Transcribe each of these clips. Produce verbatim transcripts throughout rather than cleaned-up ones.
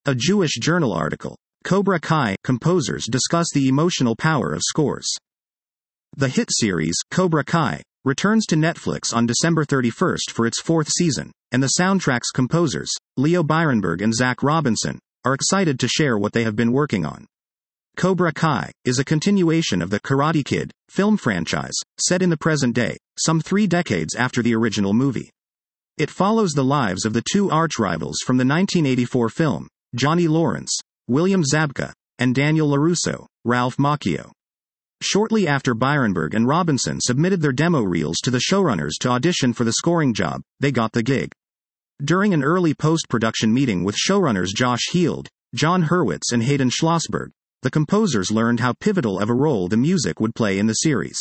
A Jewish Journal article. Cobra Kai composers discuss the emotional power of scores. The hit series, Cobra Kai, returns to Netflix on December thirty-first for its fourth season, and the soundtrack's composers, Leo Birenberg and Zach Robinson, are excited to share what they have been working on. Cobra Kai is a continuation of the Karate Kid film franchise, set in the present day, some three decades after the original movie. It follows the lives of the two arch-rivals from the nineteen eighty-four film, Johnny Lawrence, William Zabka, and Daniel LaRusso, Ralph Macchio. Shortly after Birenberg and Robinson submitted their demo reels to the showrunners to audition for the scoring job, they got the gig. During an early post-production meeting with showrunners Josh Heald, John Hurwitz and Hayden Schlossberg, the composers learned how pivotal of a role the music would play in the series.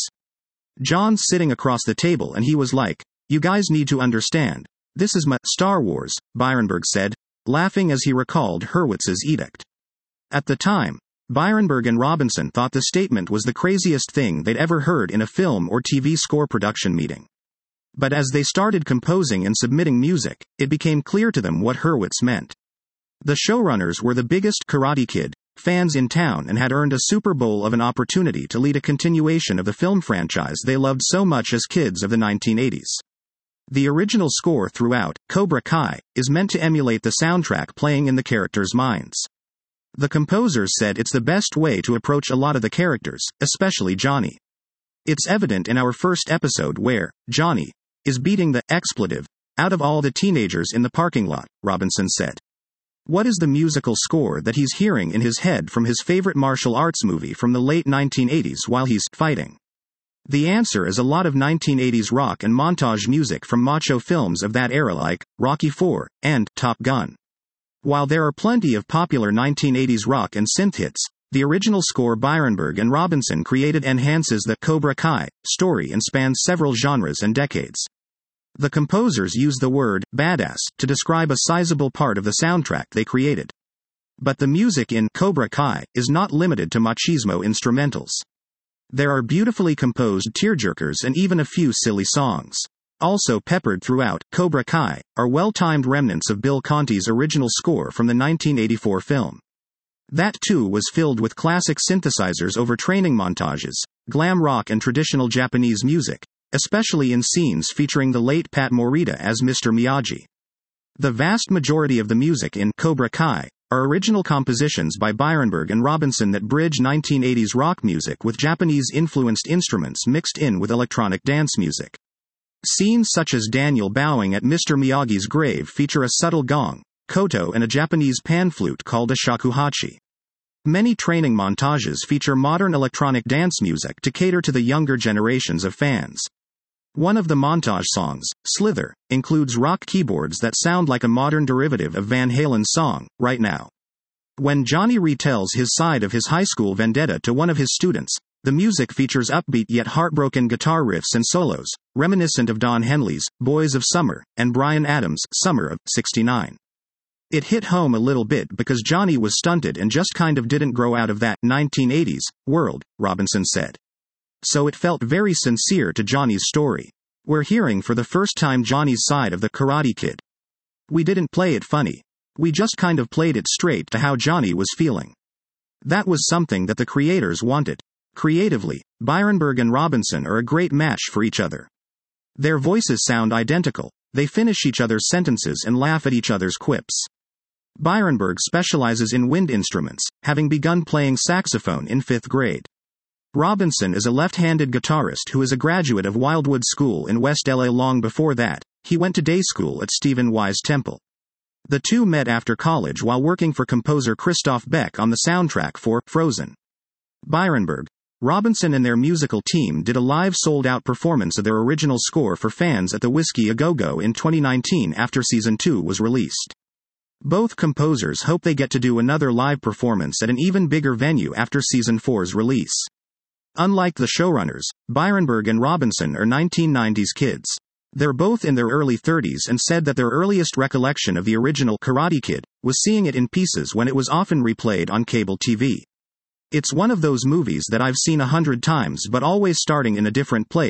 John's sitting across the table and he was like, "You guys need to understand. This is my Star Wars," Birenberg said, laughing as he recalled Hurwitz's edict. At the time, Birenberg and Robinson thought the statement was the craziest thing they'd ever heard in a film or T V score production meeting. But as they started composing and submitting music, it became clear to them what Hurwitz meant. The showrunners were the biggest Karate Kid fans in town and had earned a Super Bowl of an opportunity to lead a continuation of the film franchise they loved so much as kids of the nineteen eighties. The original score throughout Cobra Kai is meant to emulate the soundtrack playing in the characters' minds. The composers said it's the best way to approach a lot of the characters, especially Johnny. It's evident in our first episode where Johnny is beating the expletive out of all the teenagers in the parking lot, Robinson said. What is the musical score that he's hearing in his head from his favorite martial arts movie from the late nineteen eighties while he's fighting? The answer is a lot of nineteen eighties rock and montage music from macho films of that era like Rocky four and Top Gun. While there are plenty of popular nineteen eighties rock and synth hits, the original score Birenberg and Robinson created enhances the Cobra Kai story and spans several genres and decades. The composers use the word badass to describe a sizable part of the soundtrack they created. But the music in Cobra Kai is not limited to machismo instrumentals. There are beautifully composed tearjerkers and even a few silly songs. Also peppered throughout Cobra Kai are well-timed remnants of Bill Conti's original score from the nineteen eighty-four film. That too was filled with classic synthesizers over training montages, glam rock and traditional Japanese music, especially in scenes featuring the late Pat Morita as Mister Miyagi. The vast majority of the music in Cobra Kai are original compositions by Birenberg and Robinson that bridge nineteen eighties rock music with Japanese-influenced instruments mixed in with electronic dance music. Scenes such as Daniel bowing at Mister Miyagi's grave feature a subtle gong, koto and a Japanese pan flute called a shakuhachi. Many training montages feature modern electronic dance music to cater to the younger generations of fans. One of the montage songs, Slither, includes rock keyboards that sound like a modern derivative of Van Halen's song, Right Now. When Johnny retells his side of his high school vendetta to one of his students, the music features upbeat yet heartbroken guitar riffs and solos, reminiscent of Don Henley's Boys of Summer and Bryan Adams' Summer of sixty-nine. It hit home a little bit because Johnny was stunted and just kind of didn't grow out of that nineteen eighties world, Robinson said. So it felt very sincere to Johnny's story. We're hearing for the first time Johnny's side of the Karate Kid. We didn't play it funny. We just kind of played it straight to how Johnny was feeling. That was something that the creators wanted. Creatively, Birenberg and Robinson are a great match for each other. Their voices sound identical, they finish each other's sentences and laugh at each other's quips. Birenberg specializes in wind instruments, having begun playing saxophone in fifth grade. Robinson is a left-handed guitarist who is a graduate of Wildwood School in West L A. Long before that, he went to day school at Stephen Wise Temple. The two met after college while working for composer Christoph Beck on the soundtrack for Frozen. Birenberg, Robinson and their musical team did a live sold-out performance of their original score for fans at the Whiskey A Go Go in twenty nineteen after Season two was released. Both composers hope they get to do another live performance at an even bigger venue after Season four's release. Unlike the showrunners, Birenberg and Robinson are nineteen nineties kids. They're both in their early thirties and said that their earliest recollection of the original Karate Kid was seeing it in pieces when it was often replayed on cable T V. It's one of those movies that I've seen a hundred times but always starting in a different place,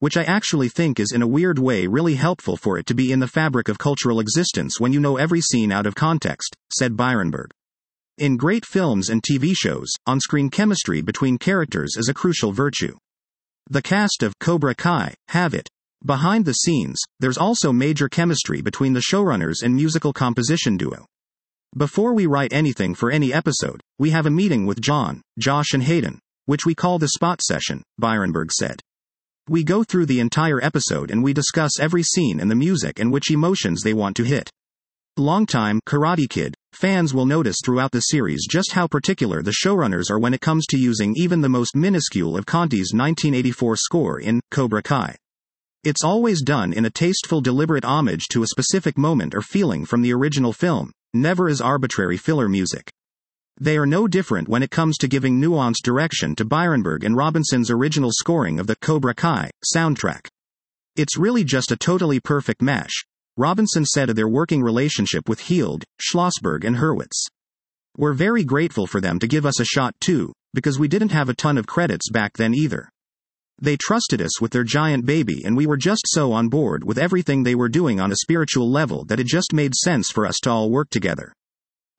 which I actually think is in a weird way really helpful for it to be in the fabric of cultural existence when you know every scene out of context, said Birenberg. In great films and T V shows, on-screen chemistry between characters is a crucial virtue. The cast of Cobra Kai have it. Behind the scenes, there's also major chemistry between the showrunners and musical composition duo. Before we write anything for any episode, we have a meeting with John, Josh and Hayden, which we call the spot session, Birenberg said. We go through the entire episode and we discuss every scene and the music and which emotions they want to hit. Longtime Karate Kid fans will notice throughout the series just how particular the showrunners are when it comes to using even the most minuscule of Conti's nineteen eighty-four score in Cobra Kai. It's always done in a tasteful, deliberate homage to a specific moment or feeling from the original film, never as arbitrary filler music. They are no different when it comes to giving nuanced direction to Birenberg and Robinson's original scoring of the Cobra Kai soundtrack. It's really just a totally perfect mash, Robinson said of their working relationship with Heald, Schlossberg and Hurwitz. We're very grateful for them to give us a shot too, because we didn't have a ton of credits back then either. They trusted us with their giant baby and we were just so on board with everything they were doing on a spiritual level that it just made sense for us to all work together.